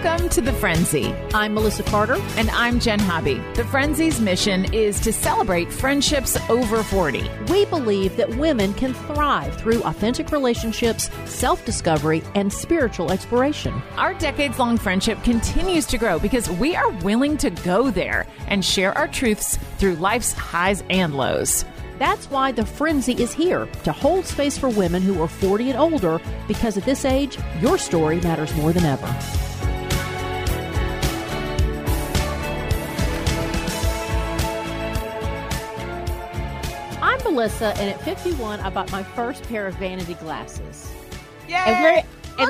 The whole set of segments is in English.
Welcome to The Frenzy. I'm Melissa Carter. And I'm Jen Hobby. The Frenzy's mission is to celebrate friendships over 40. We believe that women can thrive through authentic relationships, self-discovery, and spiritual exploration. Our decades-long friendship continues to grow because we are willing to go there and share our truths through life's highs and lows. That's why The Frenzy is here, to hold space for women who are 40 and older, because at this age, your story matters more than ever. I'm Melissa, and at 51, I bought my first pair of vanity glasses. Yay!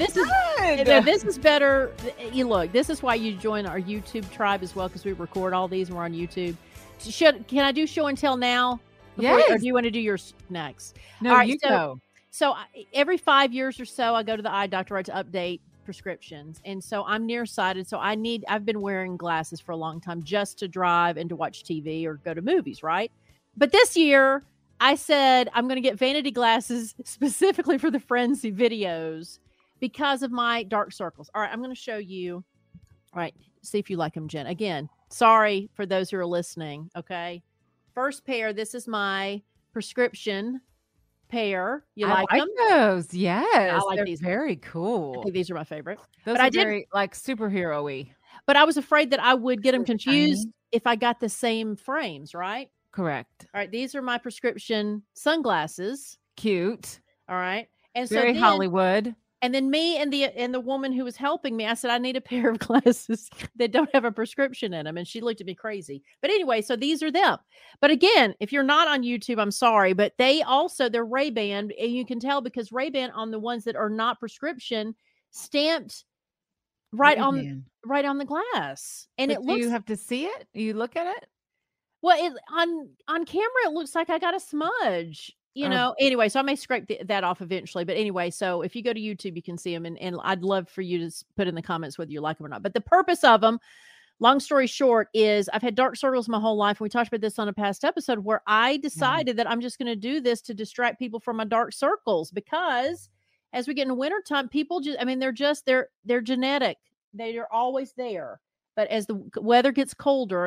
This is better. You look, this is why you join our YouTube tribe as well, because we record all these and we're on YouTube. Can I do show and tell now? Yes. Or do you want to do yours next? No, all right, you go. So every 5 years or so, I go to the eye doctor to update prescriptions. And so I'm nearsighted. So I've been wearing glasses for a long time just to drive and to watch TV or go to movies, right? But this year I said, I'm going to get vanity glasses specifically for the Frenzy videos because of my dark circles. All right, I'm going to show you. All right, see if you like them, Jen. Again, sorry for those who are listening, okay? First pair, this is my prescription pair. You like them? Those, yes. I like They're these. very cool. I think these are my favorite. Those are very like superhero-y. But I was afraid that I would get them They're confused shiny. if I got the same frames, right? Correct. All right, these are my prescription sunglasses. Cute. All right. And so Very then, Hollywood. And then me and the woman who was helping me, I said, I need a pair of glasses that don't have a prescription in them. And she looked at me crazy. But anyway, so these are them. But again, if you're not on YouTube, I'm sorry, but they're Ray-Ban. And you can tell because Ray-Ban on the ones that are not prescription stamped right on the glass. And But it looks, you have to see it? You look at it? well, on camera, it looks like I got a smudge. Anyway, so I may scrape that off eventually. But anyway, so if you go to YouTube, you can see them. And I'd love for you to put in the comments whether you like them or not. But the purpose of them, long story short, is I've had dark circles my whole life. And we talked about this on a past episode where I decided that I'm just going to do this to distract people from my dark circles. Because as we get into wintertime, people they're genetic. They're always there. But as the weather gets colder,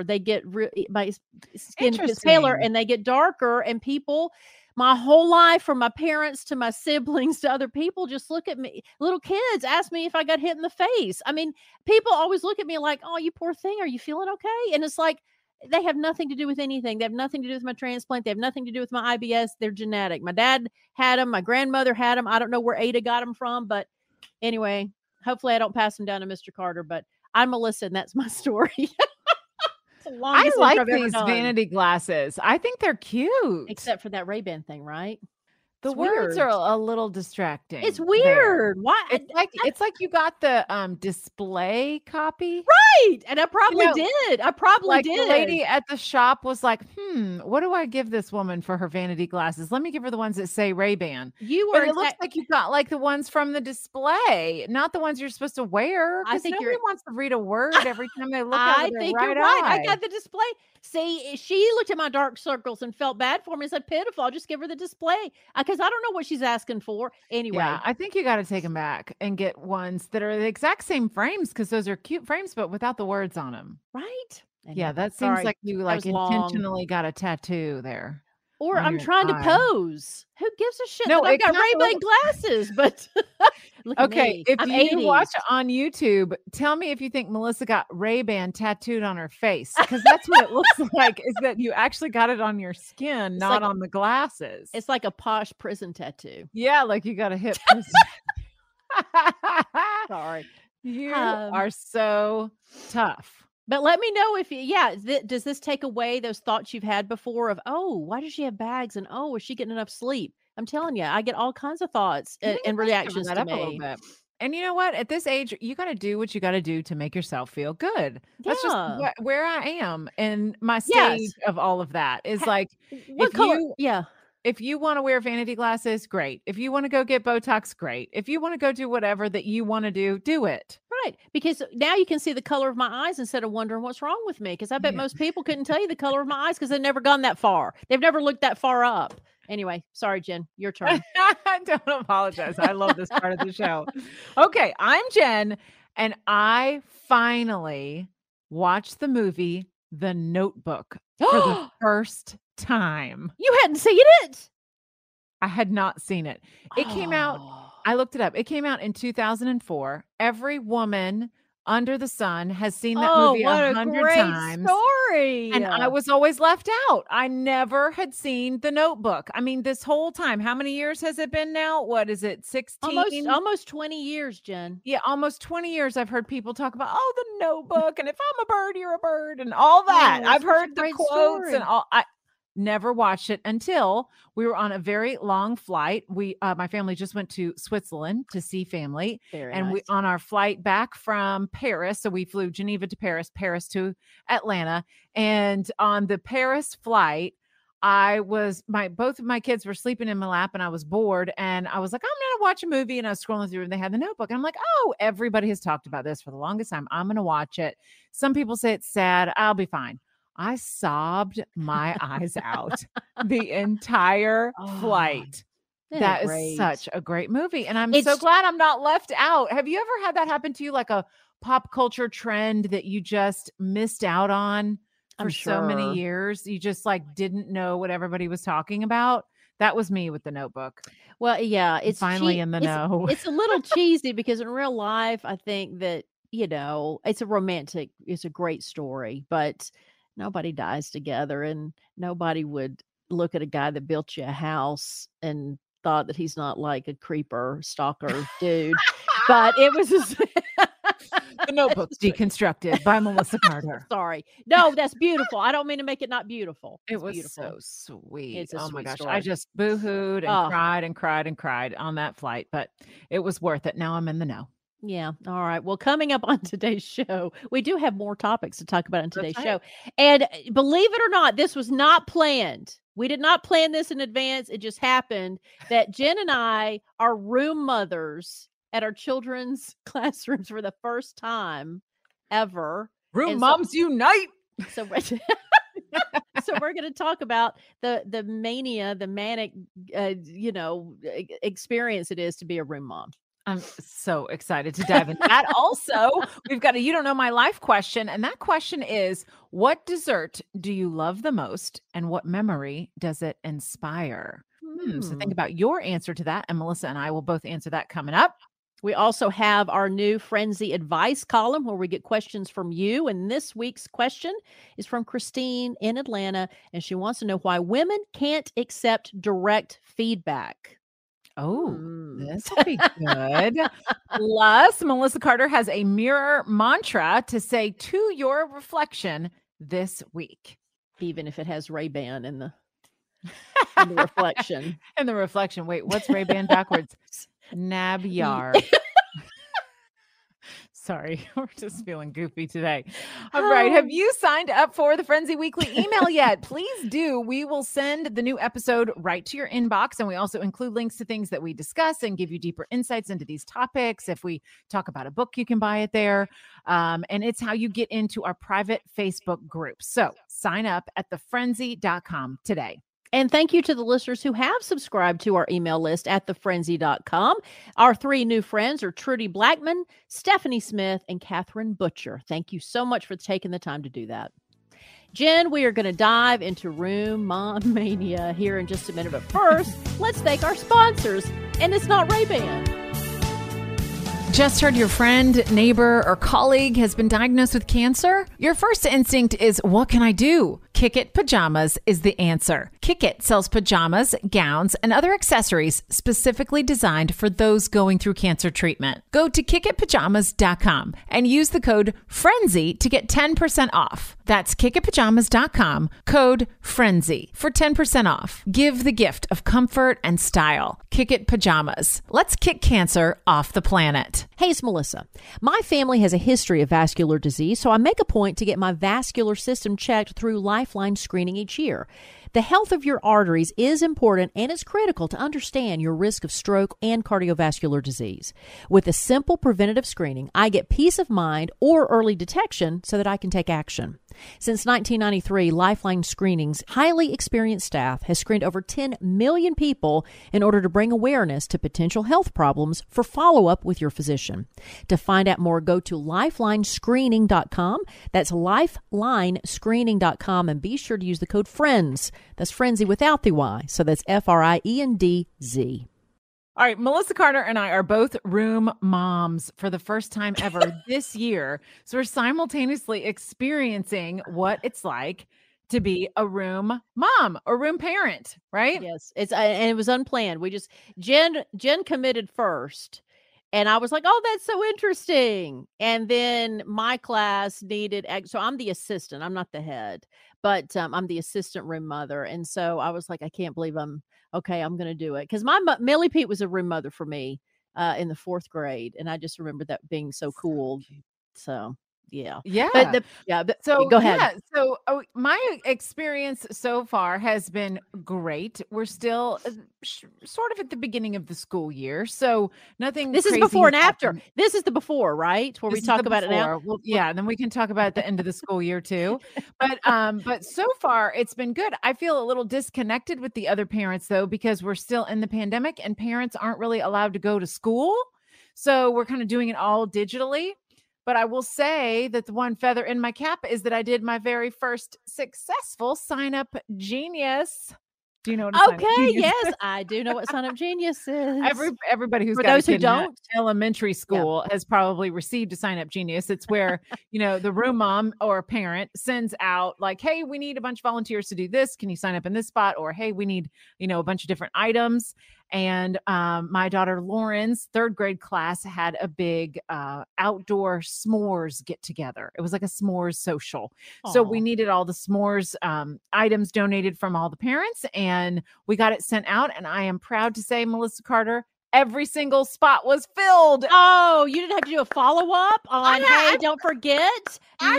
my skin gets paler and they get darker. And people, my whole life, from my parents to my siblings to other people, just look at me. Little kids ask me if I got hit in the face. I mean, people always look at me like, oh, you poor thing. Are you feeling okay? And it's like, they have nothing to do with anything. They have nothing to do with my transplant. They have nothing to do with my IBS. They're genetic. My dad had them. My grandmother had them. I don't know where Ada got them from. But anyway, hopefully I don't pass them down to Mr. Carter. But I'm Melissa, and that's my story. I like these vanity glasses. I think they're cute. Except for that Ray-Ban thing, right? The words are a little distracting. It's weird. Why? It's like you got the display copy. Right. And I probably did. The lady at the shop was like, what do I give this woman for her vanity glasses? Let me give her the ones that say Ray-Ban. It looks like you got like the ones from the display, not the ones you're supposed to wear. I think nobody wants to read a word every time they look I at it. think you're right. I got the display. See, she looked at my dark circles and felt bad for me and said, pitiful. I'll just give her the display because I don't know what she's asking for. Anyway. Yeah, I think you got to take them back and get ones that are the exact same frames because those are cute frames, but without the words on them. Right. Anyway, yeah, that seems like you intentionally got a tattoo there. Or I'm trying to pose. Who gives a shit that I've got Ray-Ban glasses? But okay, if you watch on YouTube, tell me if you think Melissa got Ray-Ban tattooed on her face, because that's what it looks like. Is that you actually got it on your skin, not on the glasses? It's like a posh prison tattoo. Yeah, like you got a hit prison. Sorry, you are so tough. But let me know if, does this take away those thoughts you've had before of, oh, why does she have bags? And, oh, is she getting enough sleep? I'm telling you, I get all kinds of thoughts and reactions to me. And you know what? At this age, you got to do what you got to do to make yourself feel good. That's just where I am. And my stage of all of that is like, if you want to wear vanity glasses, great. If you want to go get Botox, great. If you want to go do whatever that you want to do it. Right. Because now you can see the color of my eyes instead of wondering what's wrong with me. Because I bet most people couldn't tell you the color of my eyes because they've never gone that far. They've never looked that far up. Anyway, sorry, Jen, your turn. Don't apologize. I love this part of the show. Okay, I'm Jen. And I finally watched the movie The Notebook for the first time. You hadn't seen it? I had not seen it. It came out, I looked it up. It came out in 2004. Every woman under the sun has seen that movie 100 times. Story. And I was always left out. I never had seen The Notebook. I mean, this whole time, how many years has it been now? What is it? 16? Almost 20 years, Jen. Yeah, almost 20 years I've heard people talk about, The Notebook, and if I'm a bird, you're a bird, and all that. I've heard the quotes and all. I never watched it until we were on a very long flight. My family just went to Switzerland to see family. Very nice. We on our flight back from Paris. So we flew Geneva to Paris, Paris to Atlanta. And on the Paris flight, both of my kids were sleeping in my lap and I was bored. And I was like, I'm going to watch a movie. And I was scrolling through and they had The Notebook. And I'm like, everybody has talked about this for the longest time. I'm going to watch it. Some people say it's sad. I'll be fine. I sobbed my eyes out the entire flight. That is such a great movie. And I'm so glad I'm not left out. Have you ever had that happen to you? Like a pop culture trend that you just missed out on for so many years? You just didn't know what everybody was talking about. That was me with The Notebook. Well, yeah, it's finally in the know. It's a little cheesy because in real life, I think that, it's a great story, but nobody dies together and nobody would look at a guy that built you a house and thought that he's not like a creeper, stalker dude. But it was just The Notebook's Deconstructed by Melissa Carter. Sorry. No, that's beautiful. I don't mean to make it not beautiful. It was beautiful. So sweet. It's a sweet gosh. Story. I just boohooed and cried and cried and cried on that flight, but it was worth it. Now I'm in the know. Yeah. All right. Well, coming up on today's show, we do have more topics to talk about on today's show. And believe it or not, this was not planned. We did not plan this in advance. It just happened that Jen and I are room mothers at our children's classrooms for the first time ever. Moms unite. So we're going to talk about the mania, the manic, experience it is to be a room mom. I'm so excited to dive into that. Also, we've got a You Don't Know My Life question. And that question is, what dessert do you love the most? And what memory does it inspire? So think about your answer to that. And Melissa and I will both answer that coming up. We also have our new Frenzy Advice column where we get questions from you. And this week's question is from Christine in Atlanta. And she wants to know why women can't accept direct feedback. This will be good. Plus, Melissa Carter has a mirror mantra to say to your reflection this week. Even if it has Ray-Ban in the reflection. In the reflection. Wait, what's Ray-Ban backwards? Nabyar. Sorry, we're just feeling goofy today. All right. Have you signed up for the Frenzy Weekly email yet? Please do. We will send the new episode right to your inbox. And we also include links to things that we discuss and give you deeper insights into these topics. If we talk about a book, you can buy it there. And it's how you get into our private Facebook group. So sign up at thefrenzy.com today. And thank you to the listeners who have subscribed to our email list at thefrenzy.com. Our three new friends are Trudy Blackman, Stephanie Smith, and Catherine Butcher. Thank you so much for taking the time to do that. Jen, we are going to dive into Room Mom Mania here in just a minute. But first, let's thank our sponsors. And it's not Ray-Ban. Just heard your friend, neighbor, or colleague has been diagnosed with cancer? Your first instinct is, what can I do? Kick It Pajamas is the answer. Kick It sells pajamas, gowns, and other accessories specifically designed for those going through cancer treatment. Go to kickitpajamas.com and use the code FRENZY to get 10% off. That's kickitpajamas.com, code FRENZY for 10% off. Give the gift of comfort and style. Kick It Pajamas. Let's kick cancer off the planet. Hey, it's Melissa. My family has a history of vascular disease, so I make a point to get my vascular system checked through Lifeline screening each year. The Health of your arteries is important, and it's critical to understand your risk of stroke and cardiovascular disease. With a simple preventative screening, I get peace of mind or early detection so that I can take action. Since 1993, Lifeline Screening's highly experienced staff has screened over 10 million people in order to bring awareness to potential health problems for follow-up with your physician. To find out more, go to lifelinescreening.com. That's lifelinescreening.com, and be sure to use the code FRIENDS. That's Frenzy without the Y. So that's FRIENDZ. All right, Melissa Carter and I are both room moms for the first time ever this year. So we're simultaneously experiencing what it's like to be a room mom or room parent, right? Yes, and it was unplanned. We just Jen committed first, and I was like, "Oh, that's so interesting." And then my class needed, so I'm the assistant. I'm not the head, but I'm the assistant room mother, and so I was like, "I can't believe I'm going to do it," because Millie Pete was a room mother for me in the 4th grade, and I just remember that being so cool. So yeah. Yeah. So go ahead. Yeah. So my experience so far has been great. We're still sort of at the beginning of the school year. So nothing. This is before and after. This is the before, right? Where we talk about it now. Well, yeah. And then we can talk about the end of the school year too. But so far it's been good. I feel a little disconnected with the other parents though, because we're still in the pandemic and parents aren't really allowed to go to school. So we're kind of doing it all digitally. But I will say that the one feather in my cap is that I did my very first successful Sign Up Genius. Do you know what? Okay, yes, I do know what Sign Up Genius is. Everybody who's for got those who don't, elementary school has probably received a Sign Up Genius. It's where the room mom or parent sends out like, "Hey, we need a bunch of volunteers to do this. Can you sign up in this spot?" Or, "Hey, we need a bunch of different items." And my daughter Lauren's 3rd grade class had a big outdoor s'mores get together. It was like a s'mores social. Aww. So we needed all the s'mores items donated from all the parents, and we got it sent out. And I am proud to say, Melissa Carter, every single spot was filled. Oh, you didn't have to do a follow-up on, hey, don't forget? Nice.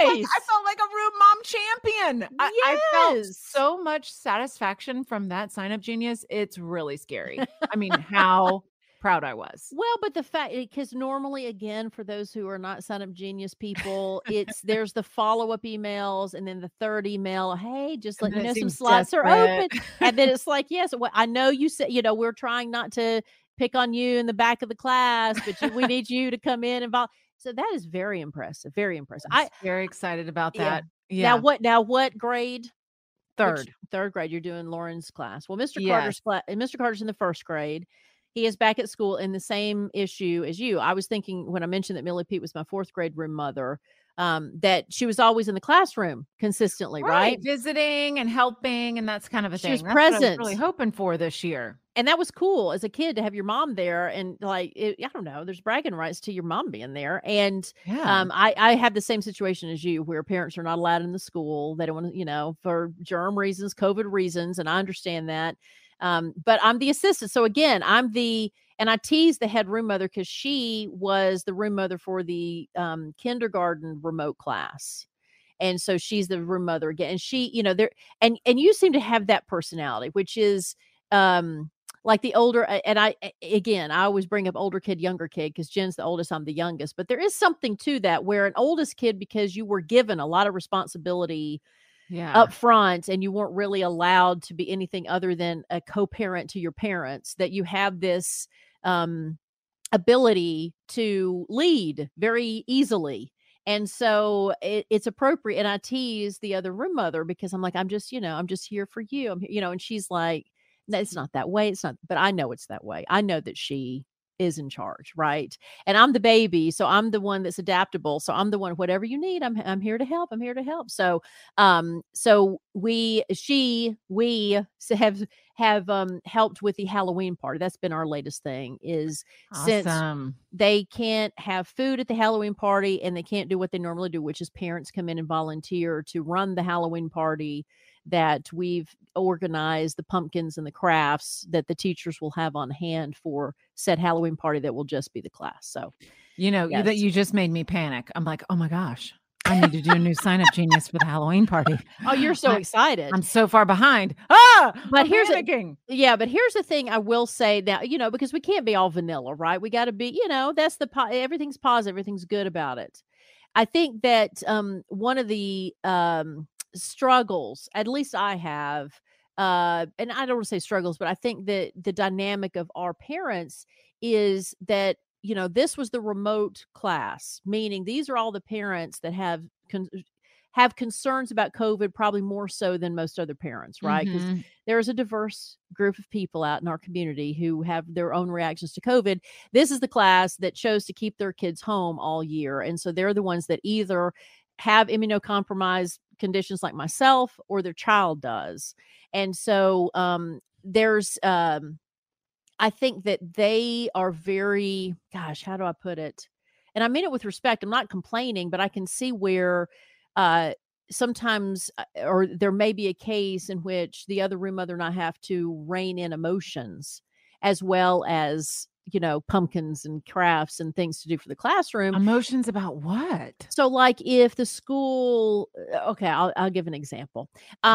I felt like a room mom champion. Yes. I felt so much satisfaction from that Sign Up Genius. It's really scary. I mean, how proud I was. Well, but the fact, because normally, again, for those who are not Sign Up Genius people, there's the follow-up emails, and then the 3rd email, hey, just let you know some slots are open. And then it's like, yes, well, I know you said, we're trying not to pick on you in the back of the class, but we need you to come in and so that is very impressive. Very impressive. I'm very excited about that. Yeah. Now what grade? 3rd. 3rd grade. You're doing Lauren's class. Well, Mr. Carter's in the 1st grade. He is back at school in the same issue as you. I was thinking when I mentioned that Millie Pete was my 4th grade room mother, that she was always in the classroom consistently, right? Visiting and helping, and that's kind of a thing. She was present. What I was really hoping for this year. And that was cool as a kid to have your mom there, and I don't know, there's bragging rights to your mom being there. And I have the same situation as you, where parents are not allowed in the school. They don't want to, for germ reasons, COVID reasons, and I understand that. But I'm the assistant. So again, and I teased the head room mother because she was the room mother for the kindergarten remote class. And so she's the room mother again. And she, and you seem to have that personality, which is like the older, and I always bring up older kid, younger kid, because Jen's the oldest, I'm the youngest. But there is something to that where an oldest kid, because you were given a lot of responsibility up front, and you weren't really allowed to be anything other than a co-parent to your parents, that you have this ability to lead very easily. And so it's appropriate. And I tease the other room mother because I'm like, I'm just here for you. And she's like, no, it's not that way. It's not, but I know it's that way. I know that she is in charge, right? And I'm the baby, so I'm the one that's adaptable. So I'm the one, whatever you need, I'm here to help. I'm here to help. So we have helped with the Halloween party. That's been our latest thing, is awesome. Since they can't have food at the Halloween party and they can't do what they normally do, which is parents come in and volunteer to run the Halloween party, that we've organized the pumpkins and the crafts that the teachers will have on hand for said Halloween party that will just be the class. So, that you just made me panic. I'm like, oh my gosh, I need to do a new sign up genius for the Halloween party. Oh, you're so excited. I'm so far behind. But here's the thing I will say now, because we can't be all vanilla, right? We got to be, that's everything's positive, everything's good about it. I think that one of the struggles, at least I have, and I don't want to say struggles, but I think that the dynamic of our parents is that, this was the remote class, meaning these are all the parents that have concerns about COVID, probably more so than most other parents, right? Because there's a diverse group of people out in our community who have their own reactions to COVID. This is the class that chose to keep their kids home all year. And so they're the ones that either have immunocompromised conditions like myself or their child does. And so there's, I think that they are very, gosh, how do I put it? And I mean it with respect. I'm not complaining, but I can see where sometimes, or there may be a case in which the other room mother and I have to rein in emotions as well as, pumpkins and crafts and things to do for the classroom. Emotions about what? So like if the school, okay, I'll give an example.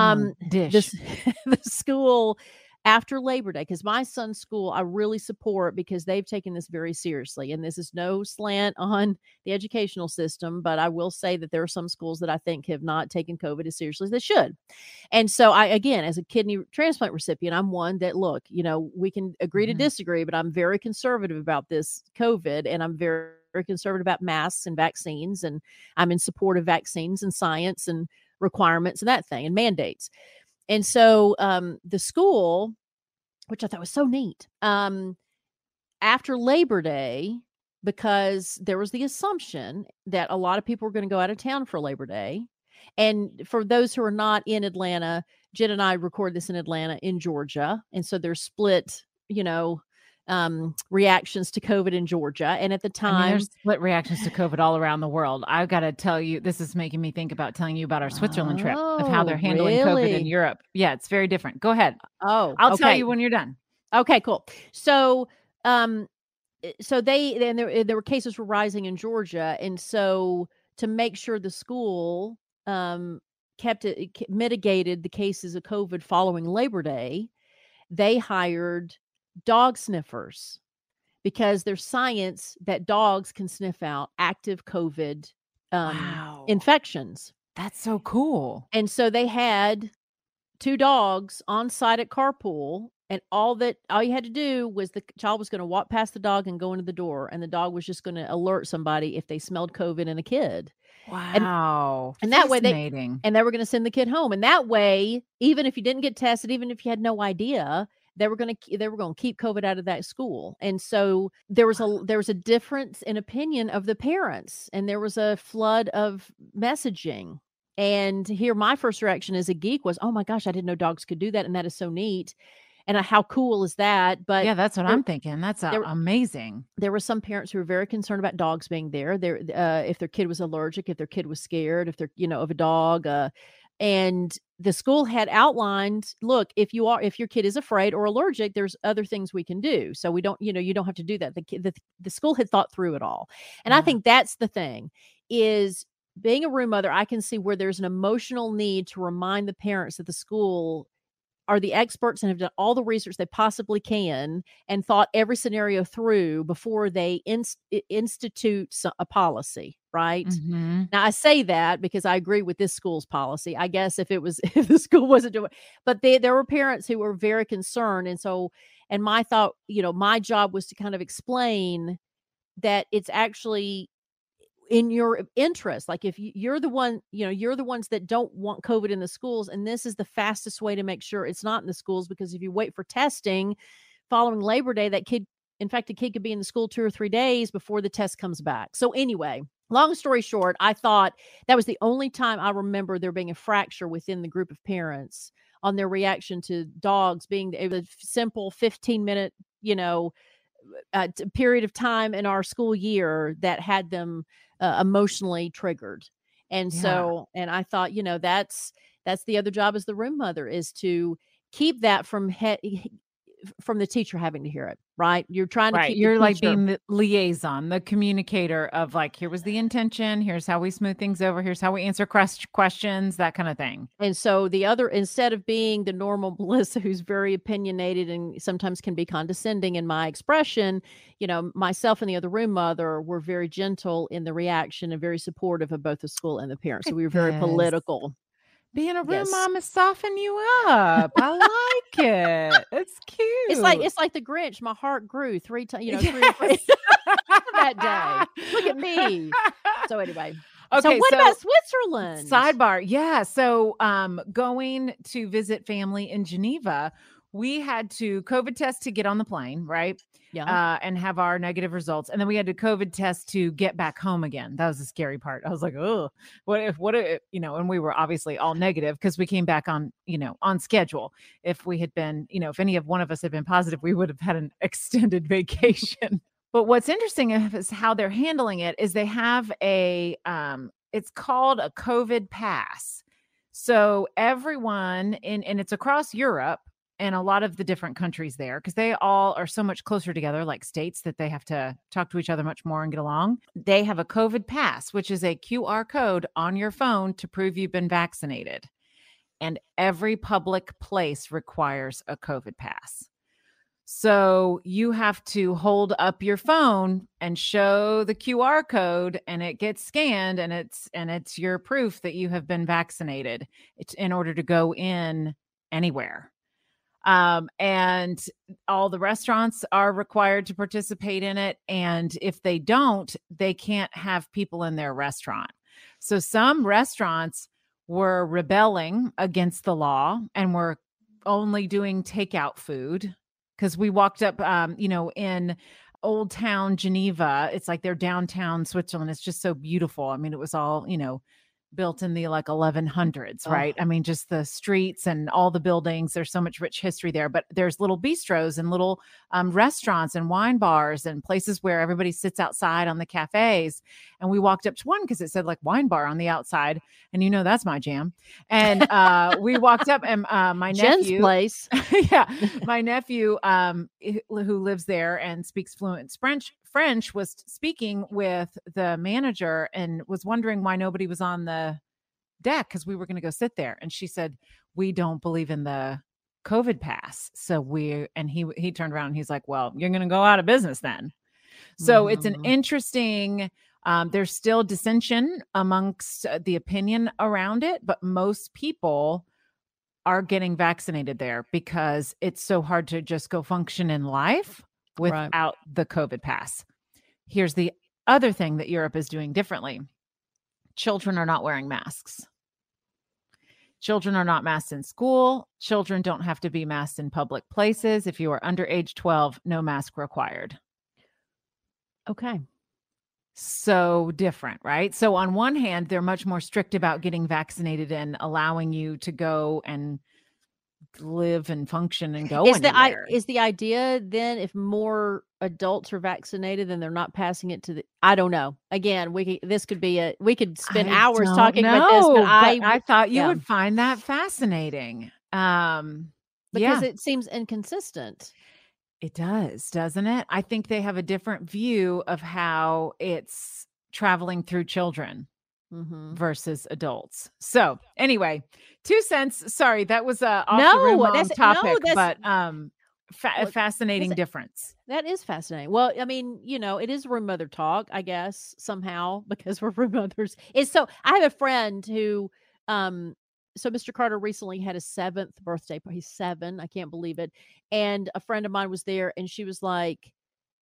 The school after Labor Day, because my son's school, I really support because they've taken this very seriously. And this is no slant on the educational system, but I will say that there are some schools that I think have not taken COVID as seriously as they should. And so again, as a kidney transplant recipient, I'm one that, look, we can agree to disagree, but I'm very conservative about this COVID, and I'm very, very conservative about masks and vaccines. And I'm in support of vaccines and science and requirements and that thing and mandates. And so the school, which I thought was so neat, after Labor Day, because there was the assumption that a lot of people were going to go out of town for Labor Day. And for those who are not in Atlanta, Jen and I record this in Atlanta, in Georgia. And so there's split, reactions to COVID in Georgia. And at the time, there's split reactions to COVID all around the world. I've got to tell you, this is making me think about telling you about our Switzerland trip, of how they're handling COVID in Europe. Yeah, it's very different. Go ahead. I'll tell you when you're done. Okay, cool. So, there were cases were rising in Georgia. And so to make sure the school, mitigated the cases of COVID following Labor Day, they hired dog sniffers, because there's science that dogs can sniff out active COVID infections. That's so cool. And so they had 2 dogs on site at carpool, and all you had to do was the child was going to walk past the dog and go into the door, and the dog was just going to alert somebody if they smelled COVID in a kid. Wow. And that way they were going to send the kid home. And that way, even if you didn't get tested, even if you had no idea, they were going to keep COVID out of that school. And so there was a difference in opinion of the parents, and there was a flood of messaging. And here my first reaction as a geek was, oh my gosh, I didn't know dogs could do that. And that is so neat. And how cool is that? But yeah, that's what I'm thinking. That's amazing. There were some parents who were very concerned about dogs being there. If their kid was allergic, if their kid was scared, if they're, of a dog, and the school had outlined, look, if your kid is afraid or allergic, there's other things we can do. So we don't, you don't have to do that. The school had thought through it all. And I think that's the thing, is being a room mother, I can see where there's an emotional need to remind the parents that the school are the experts and have done all the research they possibly can and thought every scenario through before they institute a policy, right? Now I say that because I agree with this school's policy. I guess if the school wasn't doing, but there were parents who were very concerned. And my thought, my job was to kind of explain that it's actually in your interest. Like if you're the one, you're the ones that don't want COVID in the schools. And this is the fastest way to make sure it's not in the schools, because if you wait for testing following Labor Day, a kid could be in the school 2 or 3 days before the test comes back. So anyway, long story short, I thought that was the only time I remember there being a fracture within the group of parents on their reaction to dogs being a simple 15-minute, period of time in our school year that had them emotionally triggered. And so, and I thought, that's the other job as the room mother, is to keep that from from the teacher having to hear it, right? You're trying to Right. keep the You're like teacher. being the liaison, the communicator of like, here was the intention. Here's how we smooth things over. Here's how we answer questions, that kind of thing. And so the other, instead of being the normal Melissa, who's very opinionated and sometimes can be condescending in my expression, myself and the other room mother were very gentle in the reaction and very supportive of both the school and the parents. So we were very political. Being a room mom is soften you up. I like it. It's cute. It's like the Grinch. My heart grew 3 times, 3 or 4 that day. Look at me. So anyway. Okay, so what about Switzerland? Sidebar. Yeah. So going to visit family in Geneva, we had to COVID test to get on the plane, right? Yeah. And have our negative results. And then we had to COVID test to get back home again. That was the scary part. I was like, oh, what if, and we were obviously all negative because we came back on schedule. If we had been, if any of one of us had been positive, we would have had an extended vacation. But what's interesting is how they're handling it is they have it's called a COVID pass. So everyone and it's across Europe and a lot of the different countries there, because they all are so much closer together, like states, that they have to talk to each other much more and get along. They have a COVID pass, which is a QR code on your phone to prove you've been vaccinated. And every public place requires a COVID pass. So you have to hold up your phone and show the QR code, and it gets scanned, and it's your proof that you have been vaccinated. It's in order to go in anywhere. And all the restaurants are required to participate in it. And if they don't, they can't have people in their restaurant. So some restaurants were rebelling against the law and were only doing takeout food. Because we walked up, in Old Town Geneva. It's like their downtown Switzerland. It's just so beautiful. I mean, it was all, built in the 1100s, right? I mean, just the streets and all the buildings. There's so much rich history there, but there's little bistros and little restaurants and wine bars and places where everybody sits outside on the cafes. And we walked up to one because it said like wine bar on the outside. And that's my jam. And we walked up and my Jen's nephew, place. Yeah, my nephew who lives there and speaks fluent French was speaking with the manager and was wondering why nobody was on the deck because we were going to go sit there. And she said, we don't believe in the COVID pass. So he turned around and he's like, well, you're going to go out of business then. So it's an interesting, there's still dissension amongst the opinion around it, but most people are getting vaccinated there because it's so hard to just go function in life without the COVID pass. Here's the other thing that Europe is doing differently. Children are not wearing masks. Children are not masked in school. Children don't have to be masked in public places. If you are under age 12, no mask required. Okay. So different, right? So on one hand, they're much more strict about getting vaccinated and allowing you to go and live and function and go anywhere. Is the idea then if more adults are vaccinated then they're not passing it to I don't know. Again, we could spend hours talking about this, but I thought you would find that fascinating. Because it seems inconsistent. It does, doesn't it? I think they have a different view of how it's traveling through children. Versus adults. So anyway, 2 cents. Sorry, that was off the room topic, but fascinating difference. That is fascinating. Well, I mean, it is room mother talk, I guess, somehow, because we're room mothers. I have a friend who, so Mr. Carter recently had his 7th birthday. He's 7. I can't believe it. And a friend of mine was there and she was like,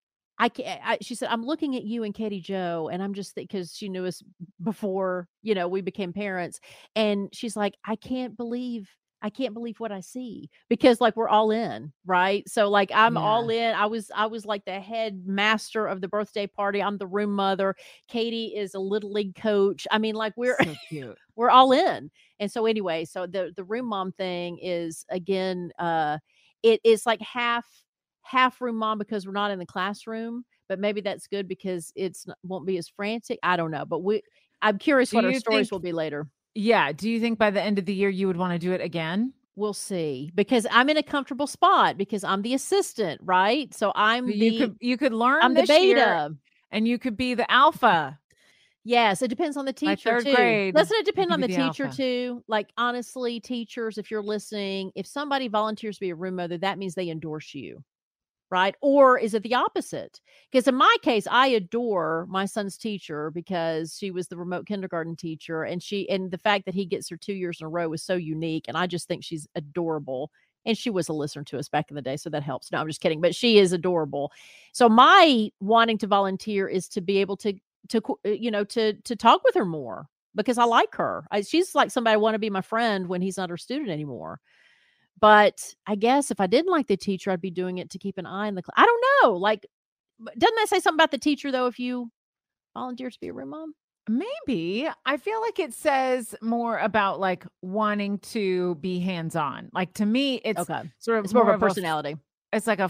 she said, I'm looking at you and Katie Jo, and I'm just because she knew us before, we became parents. And she's like, I can't believe what I see because like we're all in, right? So like I'm all in. I was like the head master of the birthday party. I'm the room mother. Katie is a little league coach. I mean, like we're so cute. We're all in. And so anyway, so the room mom thing is again, it is like half room mom because we're not in the classroom, but maybe that's good because won't be as frantic. I don't know, but I'm curious what our stories will be later. Yeah. Do you think by the end of the year you would want to do it again? We'll see, because I'm in a comfortable spot because I'm the assistant, right? So you could learn I'm the this year, beta. and you could be the alpha. Yes, it depends on the By teacher 3rd too. grade, Doesn't it you depend could on be the the teacher alpha. too? Like, honestly, teachers, if you're listening, if somebody volunteers to be a room mother, that means they endorse you, right? Or is it the opposite? Because in my case, I adore my son's teacher because she was the remote kindergarten teacher, and the fact that he gets her 2 years in a row was so unique, and I just think she's adorable. And she was a listener to us back in the day, so that helps. No, I'm just kidding, but she is adorable. So my wanting to volunteer is to be able to talk with her more because I like her. She's like somebody I want to be my friend when he's not her student anymore. But I guess if I didn't like the teacher, I'd be doing it to keep an eye on the class. I don't know. Like, doesn't that say something about the teacher though? If you volunteer to be a room mom, Maybe. I feel like it says more about, like, wanting to be hands-on. Like, to me, it's okay, sort of it's more of a of personality. it's like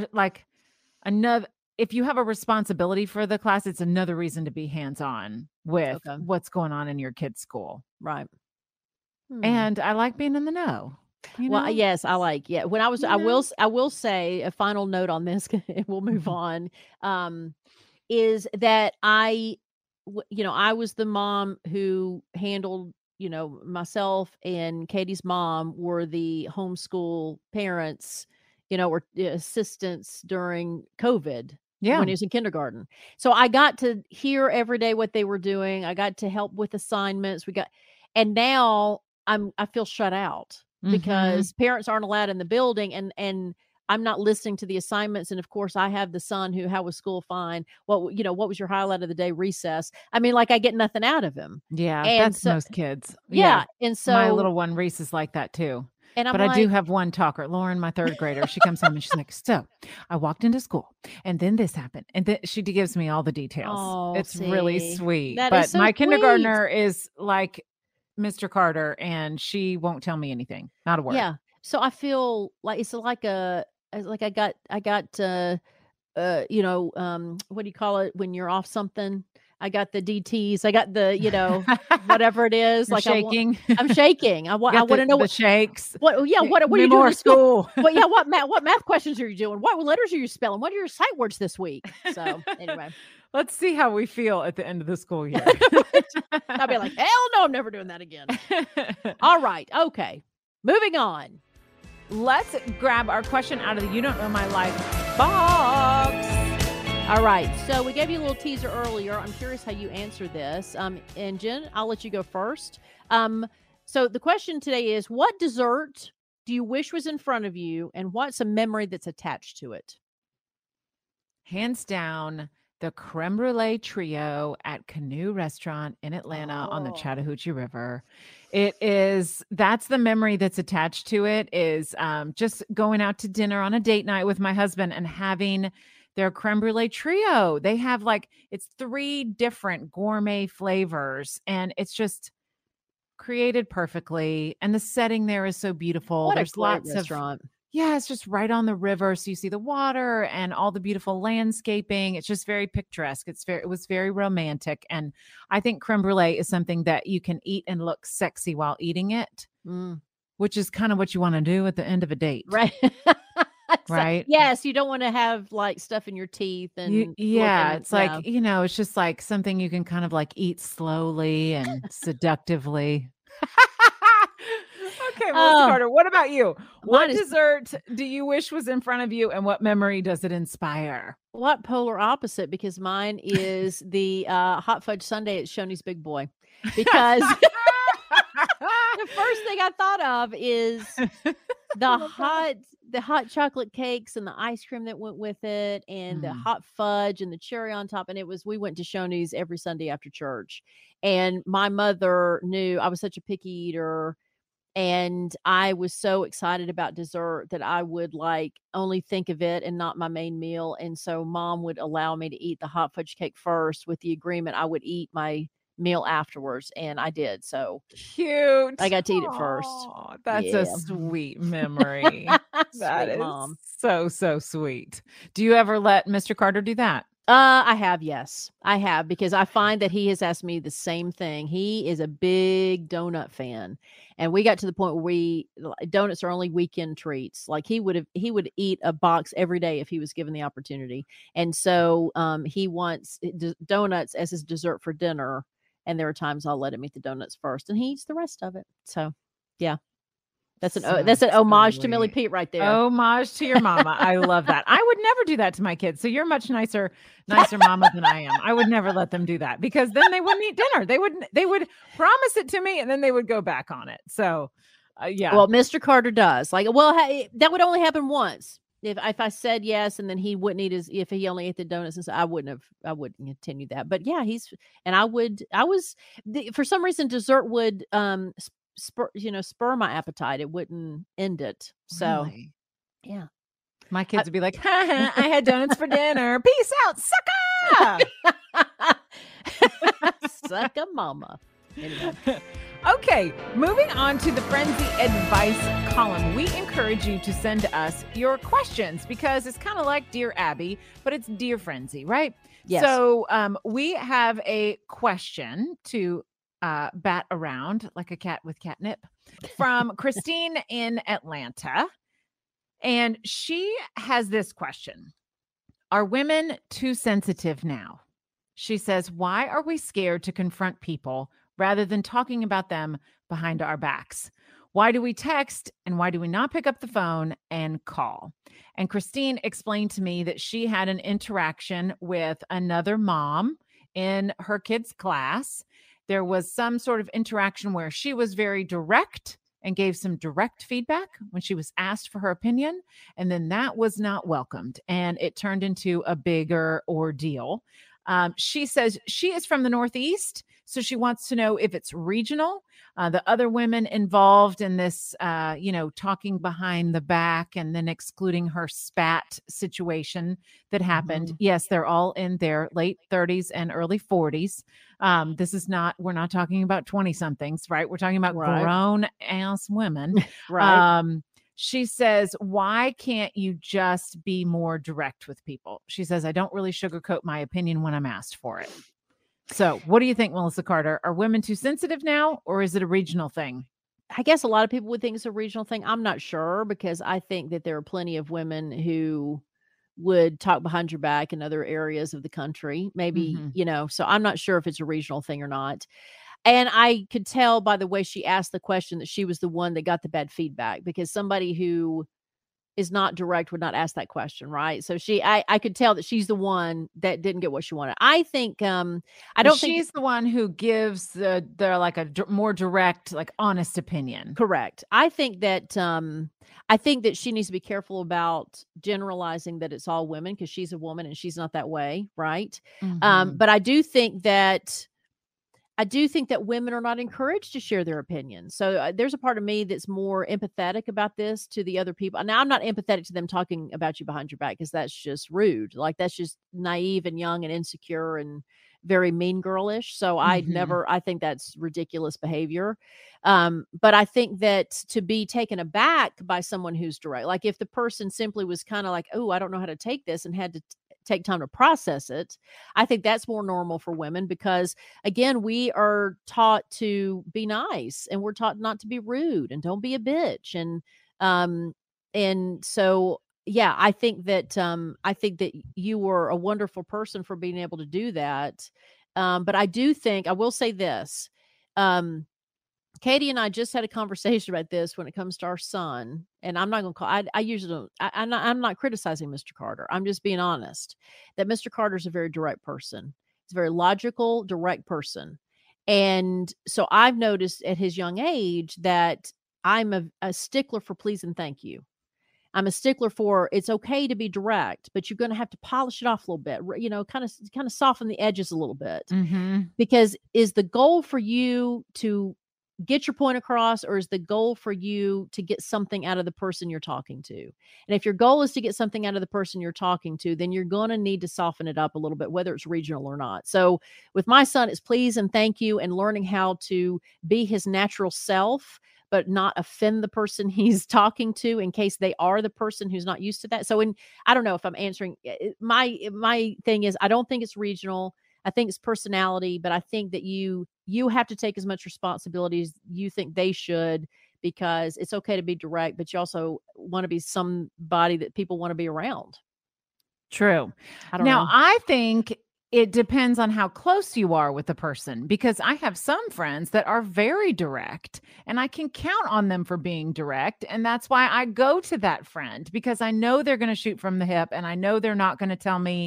another if you have a responsibility for the class, it's another reason to be hands-on with what's going on in your kid's school. Right. And I like being in the know. Well, yes, I like. Yeah, when I was, I will say a final note on this. And we'll move on. Is that I was the mom who handled, myself and Katie's mom were the homeschool parents, or assistants during COVID. Yeah. When he was in kindergarten. So I got to hear every day what they were doing. I got to help with assignments. And now I feel shut out because parents aren't allowed in the building, and I'm not listening to the assignments. And of course I have the son who, how was school? Fine. What was your highlight of the day? Recess. I mean, like, I get nothing out of him. Yeah. And that's most kids. Yeah. And so my little one, Reese, is like that too. But I do have one talker, Lauren, my 3rd grader. She comes home and she's like, so I walked into school and then this happened. And then she gives me all the details. Oh, it's really sweet. But my kindergartner is like Mr. Carter, and she won't tell me anything. Not a word. Yeah. So I feel like it's like I got what do you call it when you're off something? I got the DTs. I got the, whatever it is. You're like shaking. I'm shaking. I want to know the shakes. What are you doing at school? What math questions are you doing? What letters are you spelling? What are your sight words this week? So anyway. Let's see how we feel at the end of the school year. I'll be like, hell no, I'm never doing that again. All right. Okay. Moving on. Let's grab our question out of the You Don't Know My Life box. All right. So we gave you a little teaser earlier. I'm curious how you answer this. And Jen, I'll let you go first. So the question today is, what dessert do you wish was in front of you, and what's a memory that's attached to it? Hands down, the creme brulee trio at Canoe Restaurant in Atlanta on the Chattahoochee River. That's the memory that's attached to it, is just going out to dinner on a date night with my husband and having their creme brulee trio. They have it's 3 different gourmet flavors, and it's just created perfectly. And the setting there is so beautiful. There's lots of restaurant. Yeah, it's just right on the river. So you see the water and all the beautiful landscaping. It's just very picturesque. It was very romantic. And I think creme brulee is something that you can eat and look sexy while eating it, which is kind of what you want to do at the end of a date. Right. Right. Yes. You don't want to have stuff in your teeth and it's just like something you can kind of eat slowly and seductively. Okay, Melissa Carter, what about you? What dessert do you wish was in front of you, and what memory does it inspire? What polar opposite? Because mine is the hot fudge sundae at Shoney's Big Boy. Because the first thing I thought of is the hot chocolate cakes and the ice cream that went with it, and the hot fudge and the cherry on top. And we went to Shoney's every Sunday after church. And my mother knew I was such a picky eater. And I was so excited about dessert that I would only think of it and not my main meal. And so Mom would allow me to eat the hot fudge cake first, with the agreement I would eat my meal afterwards. And I did. So cute. I got to eat it first. That's a sweet memory. That Sweet is Mom. So sweet. Do you ever let Mr. Carter do that? I have, yes. I have, because I find that he has asked me the same thing. He is a big donut fan. And we got to the point where donuts are only weekend treats. Like he would eat a box every day if he was given the opportunity. And so he wants donuts as his dessert for dinner. And there are times I'll let him eat the donuts first and he eats the rest of it. So yeah. That's an homage to Millie Pete right there. Homage to your mama. I love that. I would never do that to my kids. So you're much nicer mama than I am. I would never let them do that because then they wouldn't eat dinner. They would promise it to me and then they would go back on it. So yeah. Well, Mr. Carter does. Like, well, that would only happen once. If I said yes and then he wouldn't eat if he only ate the donuts, and so I wouldn't continue that. But yeah, for some reason dessert would spur my appetite. It wouldn't end it. So really? Yeah. My kids would be like, I had donuts for dinner. Peace out, sucker. Sucker mama. Anyway. Okay, moving on to the Frenzy Advice column. We encourage you to send us your questions because it's kind of like Dear Abby, but it's Dear Frenzy, right? Yes. So we have a question to bat around like a cat with catnip from Christine in Atlanta. And she has this question. Are women too sensitive now? She says, why are we scared to confront people rather than talking about them behind our backs? Why do we text and why do we not pick up the phone and call? And Christine explained to me that she had an interaction with another mom in her kid's class. There was some sort of interaction where she was very direct and gave some direct feedback when she was asked for her opinion. And then that was not welcomed. And it turned into a bigger ordeal. She says she is from the Northeast, so she wants to know if it's regional. The other women involved in this, talking behind the back and then excluding her spat situation that happened. Mm-hmm. Yes, they're all in their late 30s and early 40s. We're not talking about 20 somethings, right? We're talking about grown ass women. Right. She says, why can't you just be more direct with people? She says, I don't really sugarcoat my opinion when I'm asked for it. So what do you think, Melissa Carter? Are women too sensitive now, or is it a regional thing? I guess a lot of people would think it's a regional thing. I'm not sure, because I think that there are plenty of women who would talk behind your back in other areas of the country. Maybe, so I'm not sure if it's a regional thing or not. And I could tell by the way she asked the question that she was the one that got the bad feedback, because somebody who is not direct would not ask that question, right? So I could tell that she's the one that didn't get what she wanted. I think she's the one who gives the like a more direct, like honest opinion. Correct. I think that she needs to be careful about generalizing that it's all women, because she's a woman and she's not that way, right? Mm-hmm. But I do think that women are not encouraged to share their opinions. So there's a part of me that's more empathetic about this to the other people. Now, I'm not empathetic to them talking about you behind your back, because that's just rude. Like, that's just naive and young and insecure and very mean girlish. So I think that's ridiculous behavior. But I think that to be taken aback by someone who's direct, like if the person simply was kind of like, oh, I don't know how to take this, and had to take time to process it, I think that's more normal for women, because again, we are taught to be nice and we're taught not to be rude and don't be a bitch. And so, yeah, I think that you were a wonderful person for being able to do that. But I do think, I will say this, Katie and I just had a conversation about this when it comes to our son, and I'm not going to call. I usually don't. I'm not criticizing Mr. Carter. I'm just being honest that Mr. Carter is a very direct person. He's a very logical, direct person, and so I've noticed at his young age that I'm a stickler for please and thank you. I'm a stickler for it's okay to be direct, but you're going to have to polish it off a little bit. Kind of soften the edges a little bit, because is the goal for you to get your point across, or is the goal for you to get something out of the person you're talking to? And if your goal is to get something out of the person you're talking to, then you're going to need to soften it up a little bit, whether it's regional or not. So with my son, it's please and thank you, and learning how to be his natural self, but not offend the person he's talking to in case they are the person who's not used to that. So I don't know if I'm answering. My thing is, I don't think it's regional. I think it's personality, but I think that you have to take as much responsibility as you think they should, because it's okay to be direct, but you also want to be somebody that people want to be around. True. Now, I think it depends on how close you are with the person, because I have some friends that are very direct and I can count on them for being direct. And that's why I go to that friend, because I know they're going to shoot from the hip and I know they're not going to tell me,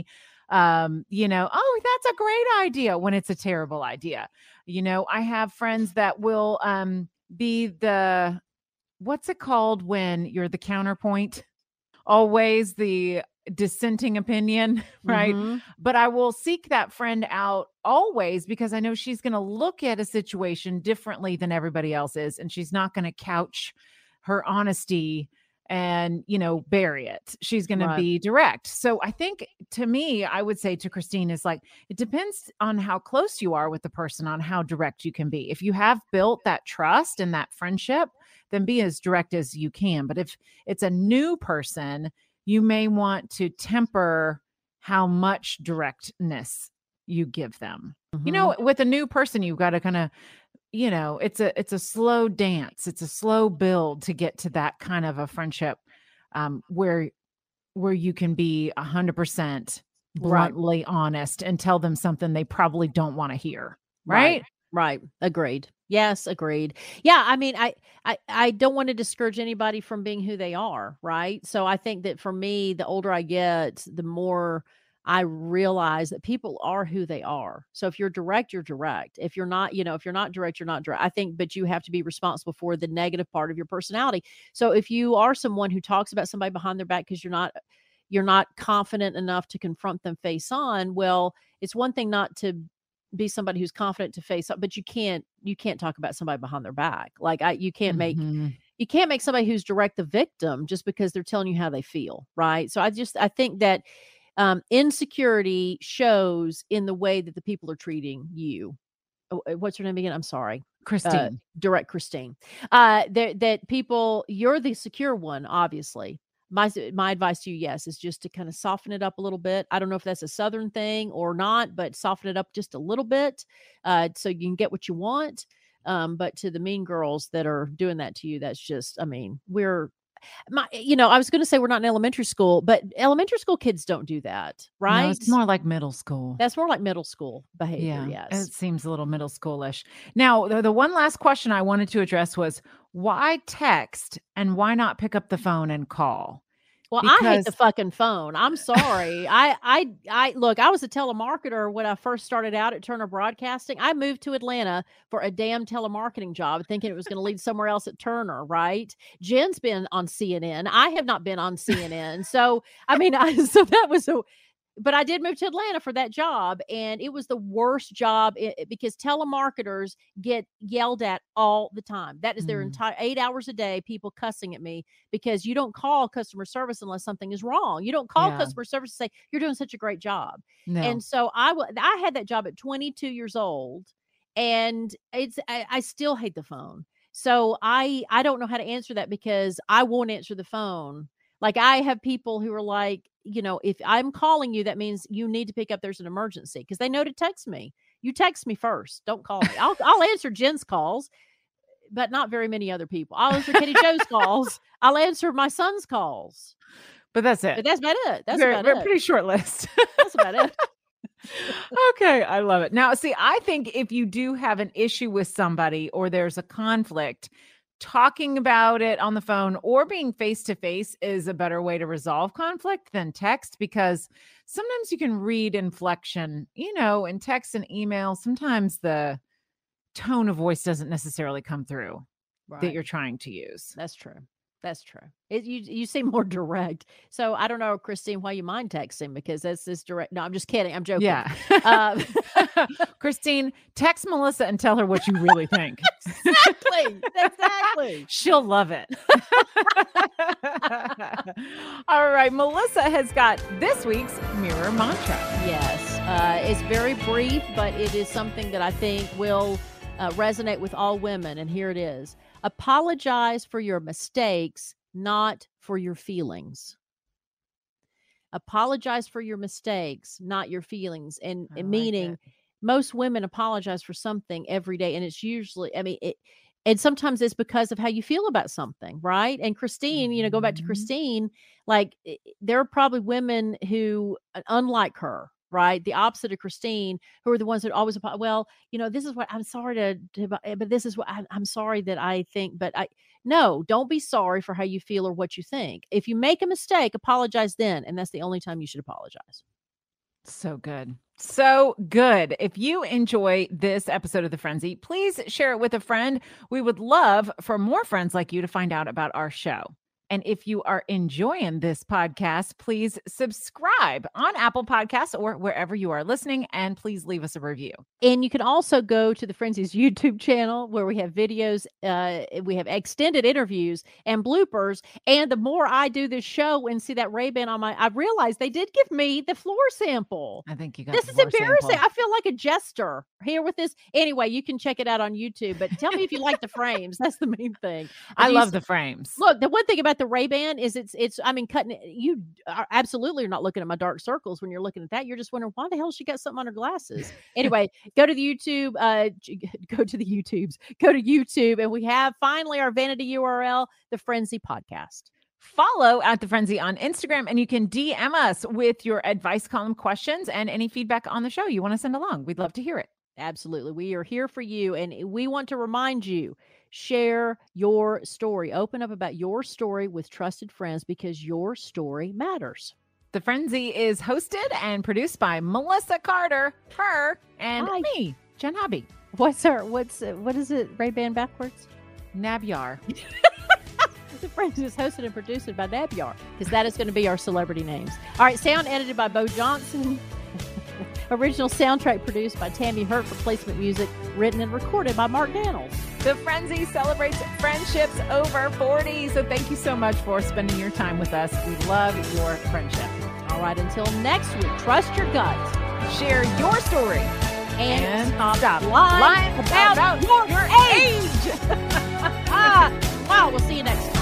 oh, that's a great idea when it's a terrible idea. I have friends that will be the, what's it called when you're the counterpoint? Always the dissenting opinion, right? Mm-hmm. But I will seek that friend out always, because I know she's going to look at a situation differently than everybody else is. And she's not going to couch her honesty and, bury it. She's going to be direct. So I think, to me, I would say to Christine, is like, it depends on how close you are with the person, on how direct you can be. If you have built that trust and that friendship, then be as direct as you can. But if it's a new person, you may want to temper how much directness you give them. Mm-hmm. With a new person, you've got to kind of, it's a slow dance. It's a slow build to get to that kind of a friendship where you can be 100% bluntly honest and tell them something they probably don't want to hear. Right? Right. Agreed. Yes, agreed. Yeah, I mean, I don't want to discourage anybody from being who they are, right? So I think that for me, the older I get, the more I realize that people are who they are. So if you're direct, you're direct. If you're not, if you're not direct, you're not direct. I think, but you have to be responsible for the negative part of your personality. So if you are someone who talks about somebody behind their back because you're not confident enough to confront them face on, well, it's one thing not to be somebody who's confident to face up, but you can't talk about somebody behind their back. Like you can't make somebody who's direct the victim just because they're telling you how they feel. Right. So I think that insecurity shows in the way that the people are treating you. What's her name again? I'm sorry. Christine. Direct Christine. That people, you're the secure one, obviously. My advice to you, yes, is just to kind of soften it up a little bit. I don't know if that's a Southern thing or not, but soften it up just a little bit so you can get what you want. But to the mean girls that are doing that to you, that's just, I mean, I was going to say we're not in elementary school, but elementary school kids don't do that, right? No, it's more like middle school. That's more like middle school behavior, yes. It seems a little middle schoolish. Now, the one last question I wanted to address was, why text and why not pick up the phone and call? Well, I hate the fucking phone. I'm sorry. I look, I was a telemarketer when I first started out at Turner Broadcasting. I moved to Atlanta for a damn telemarketing job, thinking it was going to lead somewhere else at Turner, right? Jen's been on CNN. I have not been on CNN. So, I mean, but I did move to Atlanta for that job, and it was the worst job because telemarketers get yelled at all the time. That is their entire 8 hours a day, people cussing at me because you don't call customer service unless something is wrong. You don't call customer service and say, you're doing such a great job. No. And so I had that job at 22 years old, and I still hate the phone. So I don't know how to answer that because I won't answer the phone. Like I have people who are like, if I'm calling you, that means you need to pick up. There's an emergency because they know to text me. You text me first. Don't call me. I'll answer Jen's calls, but not very many other people. I'll answer Kitty Joe's calls. I'll answer my son's calls. But that's it. But that's about it. That's about it. Pretty short list. That's about it. Okay. I love it. Now, see, I think if you do have an issue with somebody or there's a conflict, talking about it on the phone or being face-to-face is a better way to resolve conflict than text, because sometimes you can read inflection, in text and email. Sometimes the tone of voice doesn't necessarily come through that you're trying to use. That's true. That's true. You seem more direct. So I don't know, Christine, why you mind texting, because that's this direct. No, I'm just kidding. I'm joking. Yeah. Christine, text Melissa and tell her what you really think. Exactly. She'll love it. All right. Melissa has got this week's Mirror Mantra. Yes. It's very brief, but it is something that I think will resonate with all women, and here it is. Apologize for your mistakes, not for your feelings. Apologize for your mistakes, not your feelings. And meaning most women apologize for something every day. And it's usually, and sometimes it's because of how you feel about something, right? And Christine, go back to Christine, like there are probably women who, unlike her, right, the opposite of Christine, who are the ones that always, well, this is what I'm sorry but this is what I'm sorry that I think, but no, don't be sorry for how you feel or what you think. If you make a mistake, apologize then, and that's the only time you should apologize. So good. So good. If you enjoy this episode of The Frenzy, please share it with a friend. We would love for more friends like you to find out about our show. And if you are enjoying this podcast, please subscribe on Apple Podcasts or wherever you are listening, and please leave us a review. And you can also go to the Frenzy's YouTube channel where we have videos, we have extended interviews and bloopers. And the more I do this show and see that Ray-Ban on I realized they did give me the floor sample. I think you got this is embarrassing. Sample. I feel like a jester here with this. Anyway, you can check it out on YouTube, but tell me if you like the frames. That's the main thing. I love the frames. Look, the one thing about the Ray-Ban is cutting it. You are absolutely not looking at my dark circles when you're looking at that. You're just wondering why the hell she got something on her glasses. Anyway, go to the YouTube, go to YouTube, and we have finally our vanity URL, The Frenzy Podcast. Follow at The Frenzy on Instagram, and you can DM us with your advice column questions and any feedback on the show you want to send along. We'd love to hear it. Absolutely. We are here for you, and we want to remind you, share your story. Open up about your story with trusted friends because your story matters. The Frenzy is hosted and produced by Melissa Carter, her, and me, Jen Hobby. What is it? Ray-Ban backwards? Nabyar. The Frenzy is hosted and produced by Nabyar because that is going to be our celebrity names. All right, sound edited by Bo Johnson. Original soundtrack produced by Tammy Hurt. Replacement music written and recorded by Mark Daniels. The Frenzy celebrates friendships over 40. So thank you so much for spending your time with us. We love your friendship. All right, until next week, trust your gut. Share your story. And stop lying about your age. Wow, we'll see you next time.